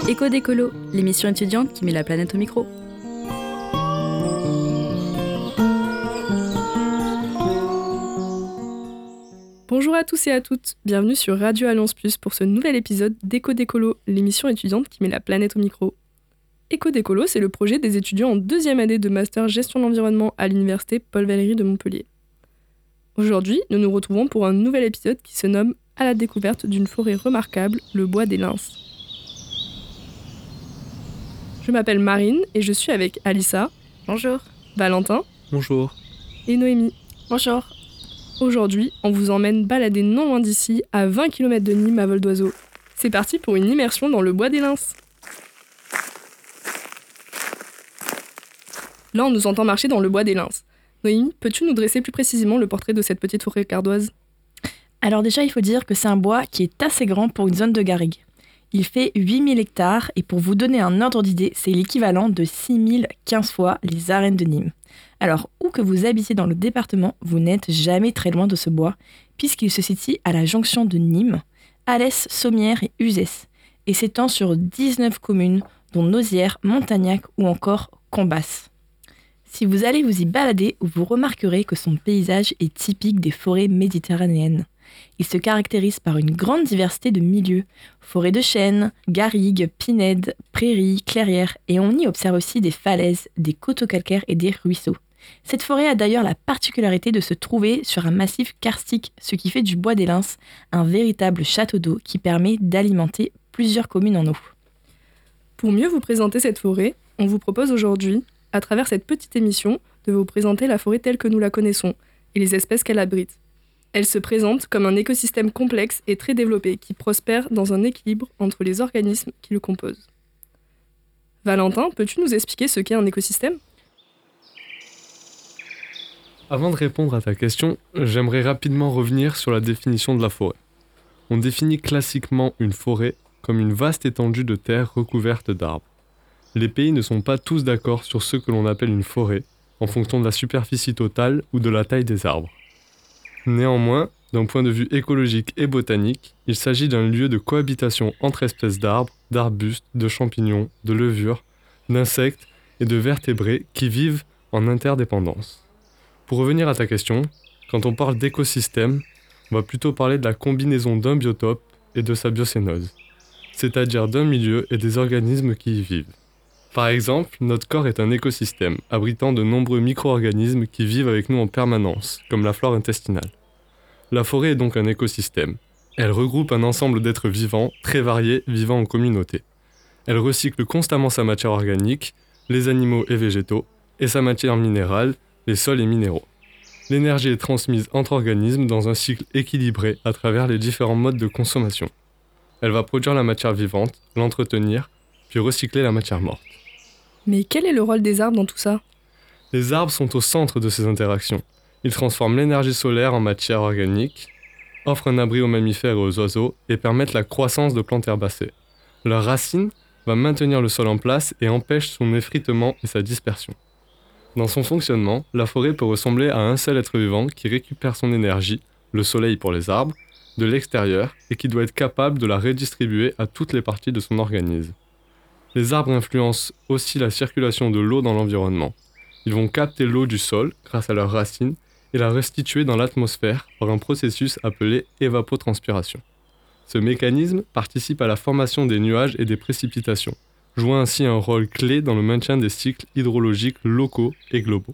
Éco d'écolo, l'émission étudiante qui met la planète au micro. Bonjour à tous et à toutes, bienvenue sur Radio Alliance Plus pour ce nouvel épisode d'Éco d'écolo, l'émission étudiante qui met la planète au micro. Éco d'écolo, c'est le projet des étudiants en deuxième année de master gestion de l'environnement à l'université Paul Valéry de Montpellier. Aujourd'hui, nous nous retrouvons pour un nouvel épisode qui se nomme « À la découverte d'une forêt remarquable, le bois des Lins ». Je m'appelle Marine et je suis avec Alissa. Bonjour. Valentin. Bonjour. Et Noémie. Bonjour. Aujourd'hui, on vous emmène balader non loin d'ici, à 20 km de Nîmes à vol d'oiseau. C'est parti pour une immersion dans le bois des Lins. Là, on nous entend marcher dans le bois des Lins. Noémie, peux-tu nous dresser plus précisément le portrait de cette petite forêt cardoise ? Alors déjà, il faut dire que c'est un bois qui est assez grand pour une zone de garrigue. Il fait 8000 hectares et pour vous donner un ordre d'idée, c'est l'équivalent de 6015 fois les arènes de Nîmes. Alors, où que vous habitiez dans le département, vous n'êtes jamais très loin de ce bois, puisqu'il se situe à la jonction de Nîmes, Alès, Sommières et Uzès, et s'étend sur 19 communes, dont Nauzières, Montagnac ou encore Combasses. Si vous allez vous y balader, vous remarquerez que son paysage est typique des forêts méditerranéennes. Il se caractérise par une grande diversité de milieux, forêts de chênes, garrigues, pinèdes, prairies, clairières, et on y observe aussi des falaises, des coteaux calcaires et des ruisseaux. Cette forêt a d'ailleurs la particularité de se trouver sur un massif karstique, ce qui fait du bois des Lins un véritable château d'eau qui permet d'alimenter plusieurs communes en eau. Pour mieux vous présenter cette forêt, on vous propose aujourd'hui, à travers cette petite émission, de vous présenter la forêt telle que nous la connaissons et les espèces qu'elle abrite. Elle se présente comme un écosystème complexe et très développé qui prospère dans un équilibre entre les organismes qui le composent. Valentin, peux-tu nous expliquer ce qu'est un écosystème ? Avant de répondre à ta question, j'aimerais rapidement revenir sur la définition de la forêt. On définit classiquement une forêt comme une vaste étendue de terre recouverte d'arbres. Les pays ne sont pas tous d'accord sur ce que l'on appelle une forêt, en fonction de la superficie totale ou de la taille des arbres. Néanmoins, d'un point de vue écologique et botanique, il s'agit d'un lieu de cohabitation entre espèces d'arbres, d'arbustes, de champignons, de levures, d'insectes et de vertébrés qui vivent en interdépendance. Pour revenir à ta question, quand on parle d'écosystème, on va plutôt parler de la combinaison d'un biotope et de sa biocénose, c'est-à-dire d'un milieu et des organismes qui y vivent. Par exemple, notre corps est un écosystème, abritant de nombreux micro-organismes qui vivent avec nous en permanence, comme la flore intestinale. La forêt est donc un écosystème. Elle regroupe un ensemble d'êtres vivants, très variés, vivant en communauté. Elle recycle constamment sa matière organique, les animaux et végétaux, et sa matière minérale, les sols et minéraux. L'énergie est transmise entre organismes dans un cycle équilibré à travers les différents modes de consommation. Elle va produire la matière vivante, l'entretenir, puis recycler la matière morte. Mais quel est le rôle des arbres dans tout ça ? Les arbres sont au centre de ces interactions. Ils transforment l'énergie solaire en matière organique, offrent un abri aux mammifères et aux oiseaux et permettent la croissance de plantes herbacées. Leur racine va maintenir le sol en place et empêche son effritement et sa dispersion. Dans son fonctionnement, la forêt peut ressembler à un seul être vivant qui récupère son énergie, le soleil pour les arbres, de l'extérieur et qui doit être capable de la redistribuer à toutes les parties de son organisme. Les arbres influencent aussi la circulation de l'eau dans l'environnement. Ils vont capter l'eau du sol grâce à leurs racines et la restituer dans l'atmosphère par un processus appelé évapotranspiration. Ce mécanisme participe à la formation des nuages et des précipitations, jouant ainsi un rôle clé dans le maintien des cycles hydrologiques locaux et globaux.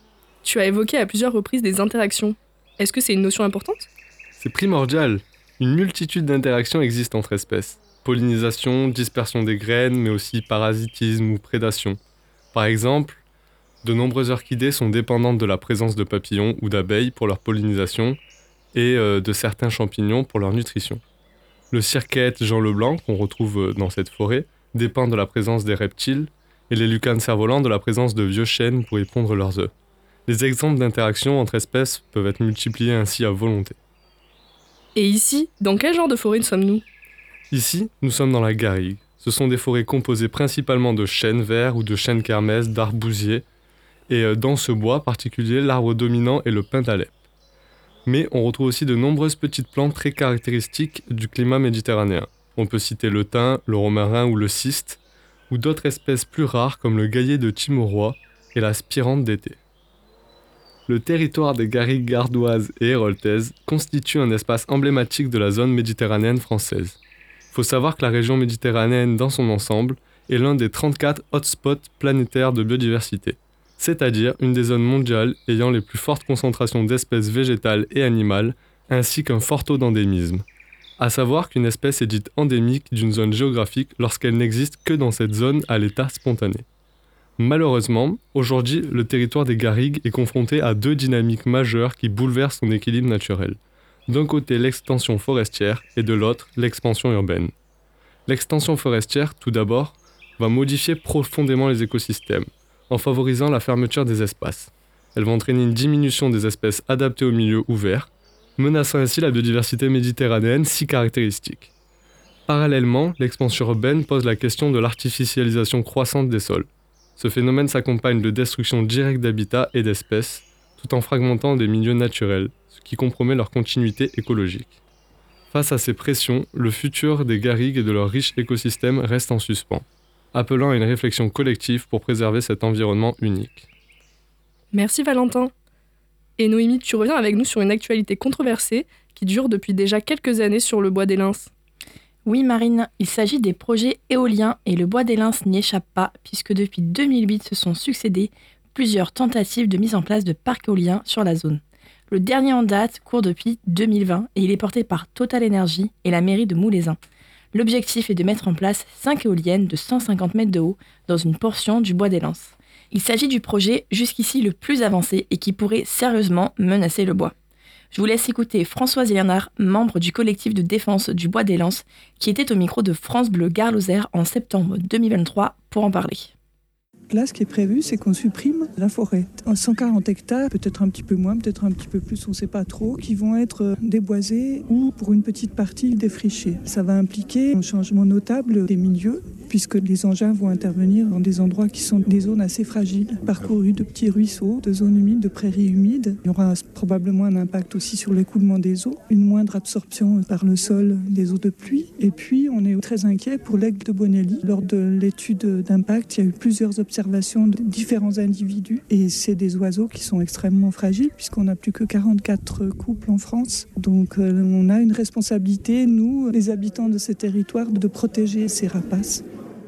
Tu as évoqué à plusieurs reprises des interactions. Est-ce que c'est une notion importante ? C'est primordial. Une multitude d'interactions existent entre espèces. Pollinisation, dispersion des graines, mais aussi parasitisme ou prédation. Par exemple, de nombreuses orchidées sont dépendantes de la présence de papillons ou d'abeilles pour leur pollinisation et de certains champignons pour leur nutrition. Le circaète Jean Leblanc, qu'on retrouve dans cette forêt, dépend de la présence des reptiles et les lucanes cerfs-volants de la présence de vieux chênes pour y pondre leurs œufs. Les exemples d'interactions entre espèces peuvent être multipliés ainsi à volonté. Et ici, dans quel genre de forêt sommes-nous ? Ici, nous sommes dans la garrigue. Ce sont des forêts composées principalement de chênes verts ou de chênes kermès, d'arbousiers, et dans ce bois particulier, l'arbre dominant est le pin d'Alep. Mais on retrouve aussi de nombreuses petites plantes très caractéristiques du climat méditerranéen. On peut citer le thym, le romarin ou le cyste, ou d'autres espèces plus rares comme le gaillet de Timorois et la spirante d'été. Le territoire des garrigues gardoises et héroltaises constitue un espace emblématique de la zone méditerranéenne française. Il faut savoir que la région méditerranéenne dans son ensemble est l'un des 34 hotspots planétaires de biodiversité, c'est-à-dire une des zones mondiales ayant les plus fortes concentrations d'espèces végétales et animales, ainsi qu'un fort taux d'endémisme. À savoir qu'une espèce est dite endémique d'une zone géographique lorsqu'elle n'existe que dans cette zone à l'état spontané. Malheureusement, aujourd'hui, le territoire des garrigues est confronté à deux dynamiques majeures qui bouleversent son équilibre naturel. D'un côté, l'extension forestière et de l'autre, l'expansion urbaine. L'extension forestière, tout d'abord, va modifier profondément les écosystèmes, en favorisant la fermeture des espaces. Elle va entraîner une diminution des espèces adaptées au milieu ouvert, menaçant ainsi la biodiversité méditerranéenne si caractéristique. Parallèlement, l'expansion urbaine pose la question de l'artificialisation croissante des sols. Ce phénomène s'accompagne de destruction directe d'habitats et d'espèces, tout en fragmentant des milieux naturels, ce qui compromet leur continuité écologique. Face à ces pressions, le futur des garrigues et de leur riche écosystème reste en suspens, appelant à une réflexion collective pour préserver cet environnement unique. Merci Valentin. Et Noémie, tu reviens avec nous sur une actualité controversée qui dure depuis déjà quelques années sur le bois des Lins. Oui Marine, il s'agit des projets éoliens et le bois des Lins n'y échappe pas puisque depuis 2008 se sont succédés plusieurs tentatives de mise en place de parcs éoliens sur la zone. Le dernier en date court depuis 2020 et il est porté par Total Energy et la mairie de Moulezin. L'objectif est de mettre en place 5 éoliennes de 150 mètres de haut dans une portion du bois des Lins. Il s'agit du projet jusqu'ici le plus avancé et qui pourrait sérieusement menacer le bois. Je vous laisse écouter Françoise Léonard, membre du collectif de défense du bois des Lances, qui était au micro de France Bleu Gare-Lozère en septembre 2023 pour en parler. Là, ce qui est prévu, c'est qu'on supprime la forêt. 140 hectares, peut-être un petit peu moins, peut-être un petit peu plus, on ne sait pas trop, qui vont être déboisés ou pour une petite partie défrichés. Ça va impliquer un changement notable des milieux, puisque les engins vont intervenir dans des endroits qui sont des zones assez fragiles, parcourues de petits ruisseaux, de zones humides, de prairies humides. Il y aura probablement un impact aussi sur l'écoulement des eaux, une moindre absorption par le sol des eaux de pluie. Et puis, on est très inquiet pour l'aigle de Bonelli. Lors de l'étude d'impact, il y a eu plusieurs observations de différents individus. Et c'est des oiseaux qui sont extrêmement fragiles, puisqu'on n'a plus que 44 couples en France. Donc, on a une responsabilité, nous, les habitants de ces territoires, de protéger ces rapaces.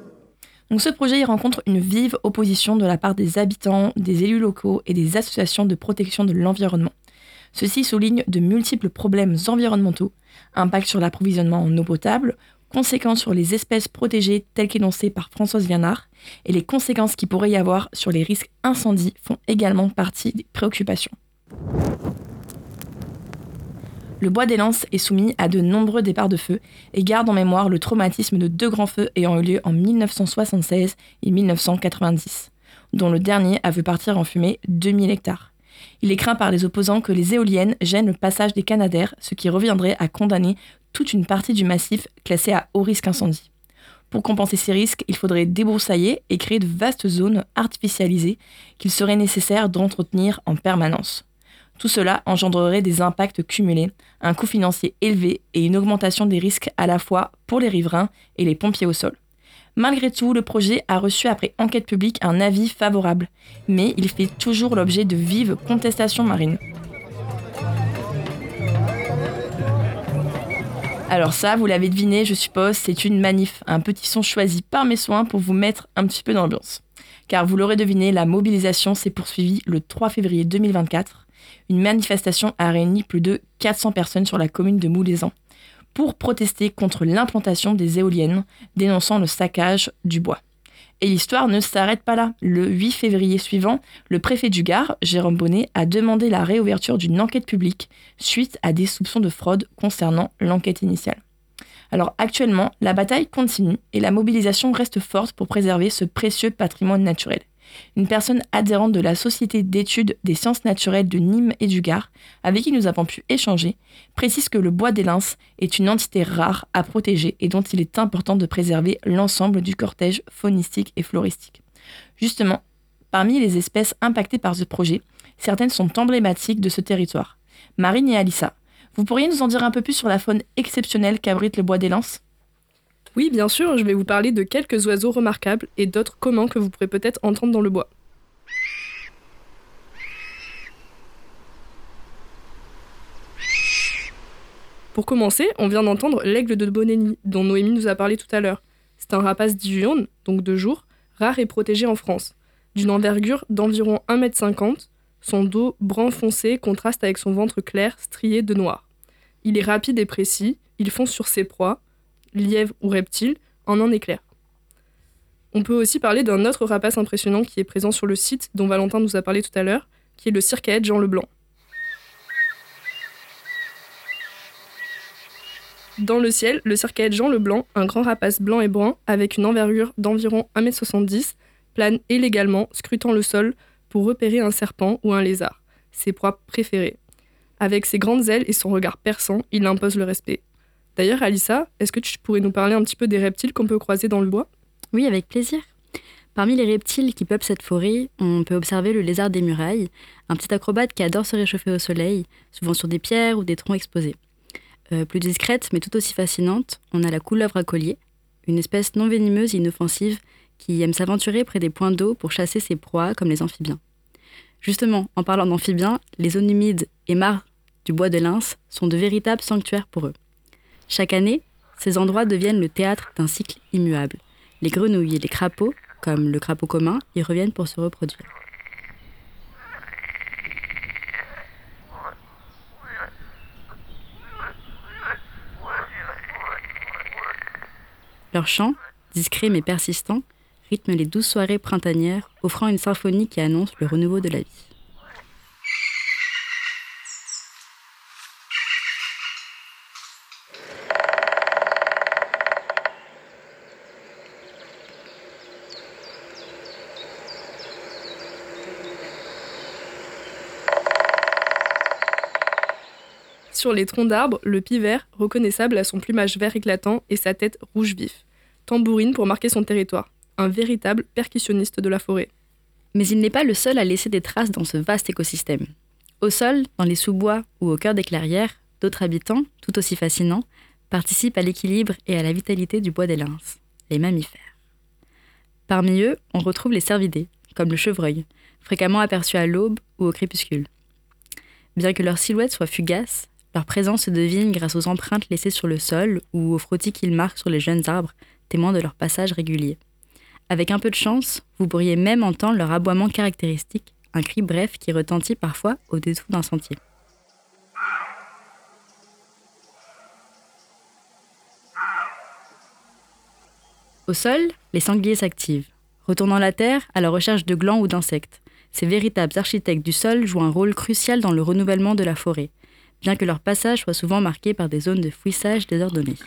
Donc ce projet il rencontre une vive opposition de la part des habitants, des élus locaux et des associations de protection de l'environnement. Ceux-ci soulignent de multiples problèmes environnementaux, impact sur l'approvisionnement en eau potable, conséquences sur les espèces protégées telles qu'énoncées par Françoise Vianard, et les conséquences qu'il pourrait y avoir sur les risques incendies font également partie des préoccupations. Le bois des Lances est soumis à de nombreux départs de feu et garde en mémoire le traumatisme de 2 grands feux ayant eu lieu en 1976 et 1990, dont le dernier a vu partir en fumée 2000 hectares. Il est craint par les opposants que les éoliennes gênent le passage des canadaires, ce qui reviendrait à condamner toute une partie du massif classé à haut risque incendie. Pour compenser ces risques, il faudrait débroussailler et créer de vastes zones artificialisées qu'il serait nécessaire d'entretenir en permanence. Tout cela engendrerait des impacts cumulés, un coût financier élevé et une augmentation des risques à la fois pour les riverains et les pompiers au sol. Malgré tout, le projet a reçu après enquête publique un avis favorable, mais il fait toujours l'objet de vives contestations marines. Alors ça, vous l'avez deviné, je suppose, c'est une manif, un petit son choisi par mes soins pour vous mettre un petit peu dans l'ambiance. Car vous l'aurez deviné, la mobilisation s'est poursuivie le 3 février 2024. Une manifestation a réuni plus de 400 personnes sur la commune de Moulezan pour protester contre l'implantation des éoliennes, dénonçant le saccage du bois. Et l'histoire ne s'arrête pas là. Le 8 février suivant, le préfet du Gard, Jérôme Bonnet, a demandé la réouverture d'une enquête publique suite à des soupçons de fraude concernant l'enquête initiale. Alors actuellement, la bataille continue et la mobilisation reste forte pour préserver ce précieux patrimoine naturel. Une personne adhérente de la Société d'études des sciences naturelles de Nîmes et du Gard, avec qui nous avons pu échanger, précise que le bois des Lins est une entité rare à protéger et dont il est important de préserver l'ensemble du cortège faunistique et floristique. Justement, parmi les espèces impactées par ce projet, certaines sont emblématiques de ce territoire. Marine et Alissa, vous pourriez nous en dire un peu plus sur la faune exceptionnelle qu'abrite le bois des Lins ? Oui, bien sûr, je vais vous parler de quelques oiseaux remarquables et d'autres communs que vous pourrez peut-être entendre dans le bois. Pour commencer, on vient d'entendre l'aigle de Bonelli, dont Noémie nous a parlé tout à l'heure. C'est un rapace diurne, donc de jour, rare et protégé en France. D'une envergure d'environ 1,50 m, son dos brun foncé contraste avec son ventre clair strié de noir. Il est rapide et précis, il fonce sur ses proies, lièvres ou reptiles, en un éclair. On peut aussi parler d'un autre rapace impressionnant qui est présent sur le site dont Valentin nous a parlé tout à l'heure, qui est le circaète Jean Leblanc. Dans le ciel, le circaète Jean Leblanc, un grand rapace blanc et brun avec une envergure d'environ 1,70 m, plane élégalement, scrutant le sol pour repérer un serpent ou un lézard, ses proies préférées. Avec ses grandes ailes et son regard perçant, il impose le respect. D'ailleurs, Alissa, est-ce que tu pourrais nous parler un petit peu des reptiles qu'on peut croiser dans le bois ? Oui, avec plaisir. Parmi les reptiles qui peuplent cette forêt, on peut observer le lézard des murailles, un petit acrobate qui adore se réchauffer au soleil, souvent sur des pierres ou des troncs exposés. Plus discrète, mais tout aussi fascinante, on a la couleuvre à collier, une espèce non venimeuse et inoffensive qui aime s'aventurer près des points d'eau pour chasser ses proies comme les amphibiens. Justement, en parlant d'amphibiens, les zones humides et mares du bois de Lens sont de véritables sanctuaires pour eux. Chaque année, ces endroits deviennent le théâtre d'un cycle immuable. Les grenouilles et les crapauds, comme le crapaud commun, y reviennent pour se reproduire. Leur chant, discret mais persistant, rythme les douces soirées printanières, offrant une symphonie qui annonce le renouveau de la vie. Sur les troncs d'arbres, le pivert, reconnaissable à son plumage vert éclatant et sa tête rouge vif, tambourine pour marquer son territoire, un véritable percussionniste de la forêt. Mais il n'est pas le seul à laisser des traces dans ce vaste écosystème. Au sol, dans les sous-bois ou au cœur des clairières, d'autres habitants, tout aussi fascinants, participent à l'équilibre et à la vitalité du bois des Lens, les mammifères. Parmi eux, on retrouve les cervidés, comme le chevreuil, fréquemment aperçus à l'aube ou au crépuscule. Bien que leur silhouette soit fugace, leur présence se devine grâce aux empreintes laissées sur le sol ou aux frottis qu'ils marquent sur les jeunes arbres, témoins de leur passage régulier. Avec un peu de chance, vous pourriez même entendre leur aboiement caractéristique, un cri bref qui retentit parfois au détour d'un sentier. Au sol, les sangliers s'activent, retournant la terre à la recherche de glands ou d'insectes. Ces véritables architectes du sol jouent un rôle crucial dans le renouvellement de la forêt, bien que leur passage soit souvent marqué par des zones de fouissage désordonnées.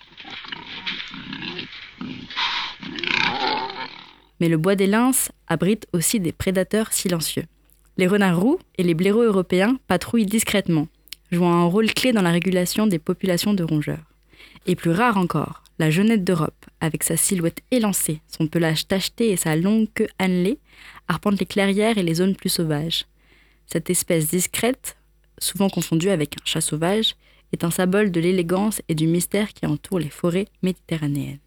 Mais le bois des Lens abrite aussi des prédateurs silencieux. Les renards roux et les blaireaux européens patrouillent discrètement, jouant un rôle clé dans la régulation des populations de rongeurs. Et plus rare encore, la genette d'Europe, avec sa silhouette élancée, son pelage tacheté et sa longue queue annelée, arpente les clairières et les zones plus sauvages. Cette espèce discrète, souvent confondue avec un chat sauvage, est un symbole de l'élégance et du mystère qui entoure les forêts méditerranéennes.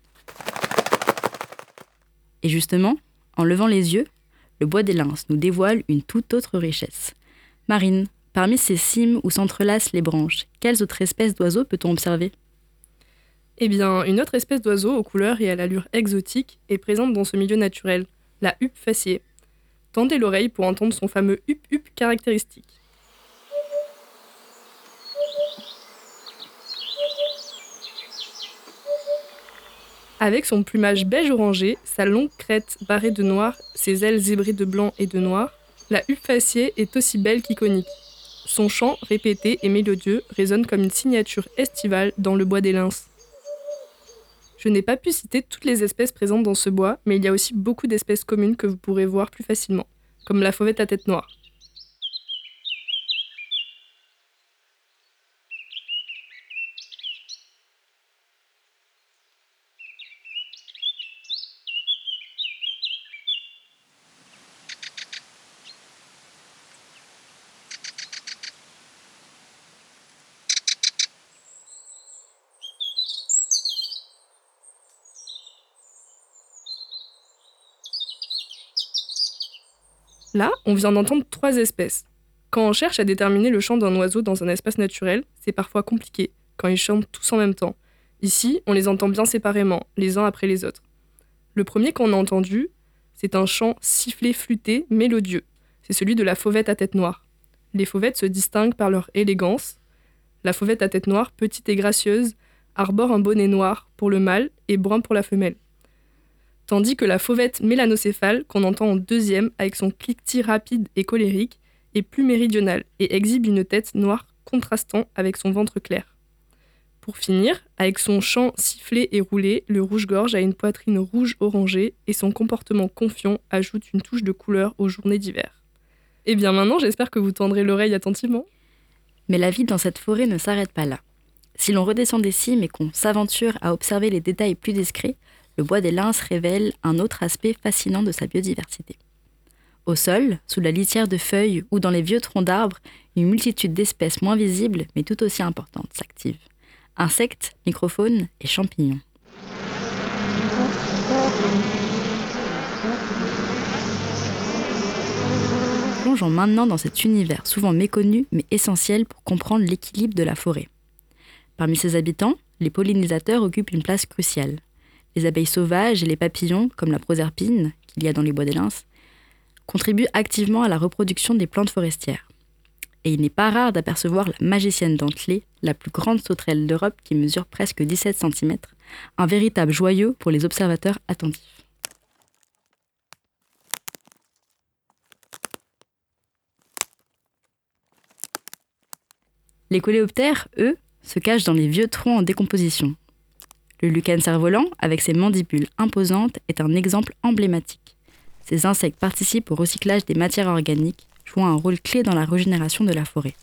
Et justement, en levant les yeux, le bois des Lens nous dévoile une toute autre richesse. Marine, parmi ces cimes où s'entrelacent les branches, quelles autres espèces d'oiseaux peut-on observer ? Eh bien, une autre espèce d'oiseau aux couleurs et à l'allure exotique est présente dans ce milieu naturel, la huppe faciée. Tendez l'oreille pour entendre son fameux hup-hup caractéristique. Avec son plumage beige orangé, sa longue crête barrée de noir, ses ailes zébrées de blanc et de noir, la huppe faciée est aussi belle qu'iconique. Son chant, répété et mélodieux, résonne comme une signature estivale dans le bois des Lens. Je n'ai pas pu citer toutes les espèces présentes dans ce bois, mais il y a aussi beaucoup d'espèces communes que vous pourrez voir plus facilement, comme la fauvette à tête noire. Là, on vient d'entendre 3 espèces. Quand on cherche à déterminer le chant d'un oiseau dans un espace naturel, c'est parfois compliqué, quand ils chantent tous en même temps. Ici, on les entend bien séparément, les uns après les autres. Le premier qu'on a entendu, c'est un chant sifflé flûté, mélodieux. C'est celui de la fauvette à tête noire. Les fauvettes se distinguent par leur élégance. La fauvette à tête noire, petite et gracieuse, arbore un bonnet noir pour le mâle et brun pour la femelle. Tandis que la fauvette mélanocéphale, qu'on entend en deuxième avec son cliquetis rapide et colérique, est plus méridionale et exhibe une tête noire contrastant avec son ventre clair. Pour finir, avec son chant sifflé et roulé, le rouge-gorge a une poitrine rouge-orangée et son comportement confiant ajoute une touche de couleur aux journées d'hiver. Et bien maintenant, j'espère que vous tendrez l'oreille attentivement. Mais la vie dans cette forêt ne s'arrête pas là. Si l'on redescend des cimes et qu'on s'aventure à observer les détails plus discrets, le bois des lynx révèle un autre aspect fascinant de sa biodiversité. Au sol, sous la litière de feuilles ou dans les vieux troncs d'arbres, une multitude d'espèces moins visibles mais tout aussi importantes s'activent. Insectes, microfaunes et champignons. Plongeons maintenant dans cet univers souvent méconnu mais essentiel pour comprendre l'équilibre de la forêt. Parmi ses habitants, les pollinisateurs occupent une place cruciale. Les abeilles sauvages et les papillons, comme la proserpine, qu'il y a dans les bois des lynx, contribuent activement à la reproduction des plantes forestières. Et il n'est pas rare d'apercevoir la magicienne dentelée, la plus grande sauterelle d'Europe qui mesure presque 17 cm, un véritable joyau pour les observateurs attentifs. Les coléoptères, eux, se cachent dans les vieux troncs en décomposition. Le lichen cerf-volant, avec ses mandibules imposantes, est un exemple emblématique. Ces insectes participent au recyclage des matières organiques, jouant un rôle clé dans la régénération de la forêt.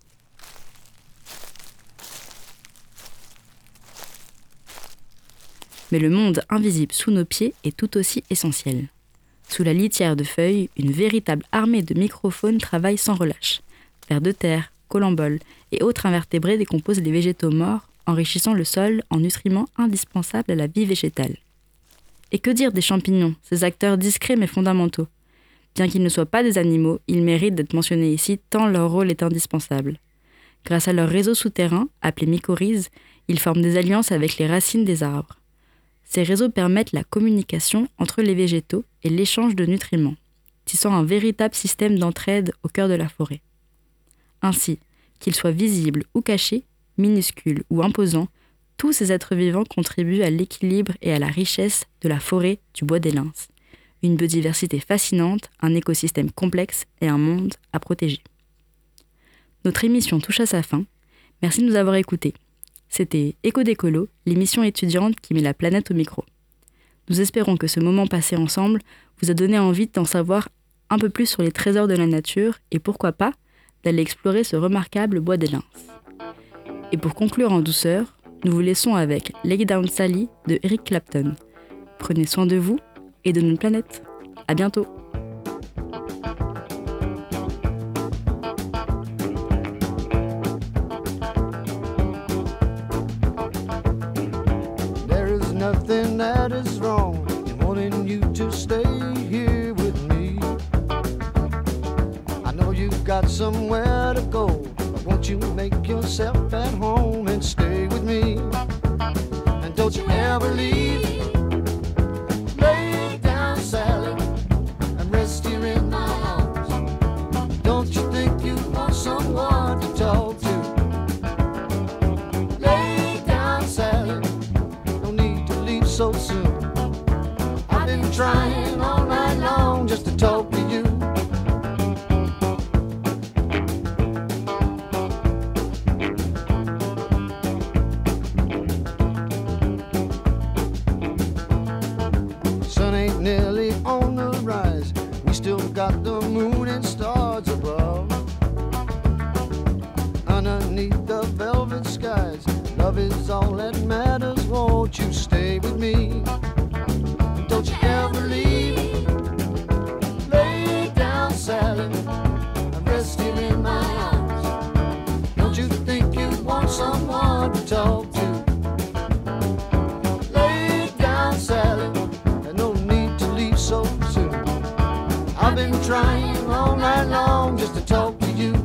Mais le monde invisible sous nos pieds est tout aussi essentiel. Sous la litière de feuilles, une véritable armée de microfaunes travaille sans relâche. Vers de terre, colamboles et autres invertébrés décomposent les végétaux morts, enrichissant le sol en nutriments indispensables à la vie végétale. Et que dire des champignons, ces acteurs discrets mais fondamentaux ? Bien qu'ils ne soient pas des animaux, ils méritent d'être mentionnés ici tant leur rôle est indispensable. Grâce à leur réseau souterrain, appelé mycorhizes, ils forment des alliances avec les racines des arbres. Ces réseaux permettent la communication entre les végétaux et l'échange de nutriments, tissant un véritable système d'entraide au cœur de la forêt. Ainsi, qu'ils soient visibles ou cachés, minuscules ou imposants, tous ces êtres vivants contribuent à l'équilibre et à la richesse de la forêt du bois des lynx. Une biodiversité fascinante, un écosystème complexe et un monde à protéger. Notre émission touche à sa fin. Merci de nous avoir écoutés. C'était Écho d'écolo, l'émission étudiante qui met la planète au micro. Nous espérons que ce moment passé ensemble vous a donné envie d'en savoir un peu plus sur les trésors de la nature et pourquoi pas d'aller explorer ce remarquable bois des lynx. Et pour conclure en douceur, nous vous laissons avec Lay Down Sally de Eric Clapton. Prenez soin de vous et de notre planète. À bientôt. There is nothing that is wrong in wanting you to stay here with me. I know you've got somewhere to go, but won't you make yourself at home and stay with me? And don't you ever leave. Lay down, Sally, and rest here in my arms. Don't you think you want someone to talk to? Lay down, Sally, no need to leave so soon. I've been trying all night long just to talk to you. Sun ain't nearly on the rise. We still got the moon and stars above. Underneath the velvet skies, love is all that matters. Won't you stay with me? Don't you ever leave. Lay down, Sally, and rest here in my arms. Don't you think you want someone to talk to? Lay down, Sally, and no need to leave so soon. I've been trying night long just to talk to you.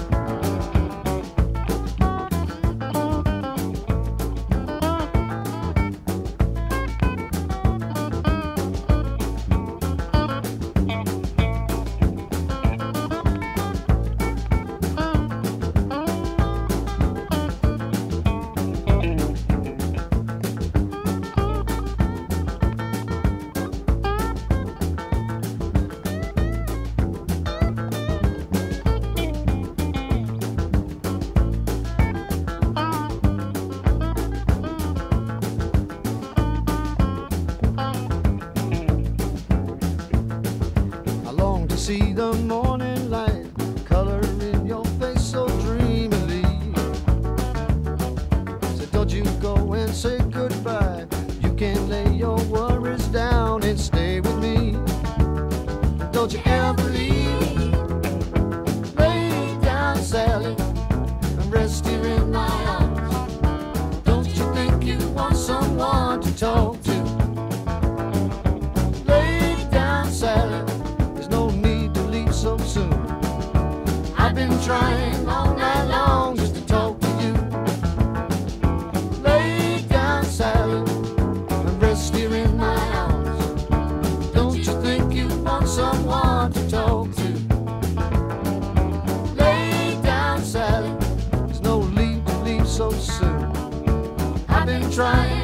See the morning light color in your face so dreamily. So don't you go and say goodbye. You can lay your worries down and stay with me. Don't you ever leave. Lay down, Sally, and rest here in my arms. Don't you think you want someone to talk to? Lay down, Sally, so soon. I've been trying all night long just to talk to you. Lay down, Sally, and rest here in my arms. Don't you think you want someone to talk to? Lay down, Sally, there's no need to leave so soon. I've been trying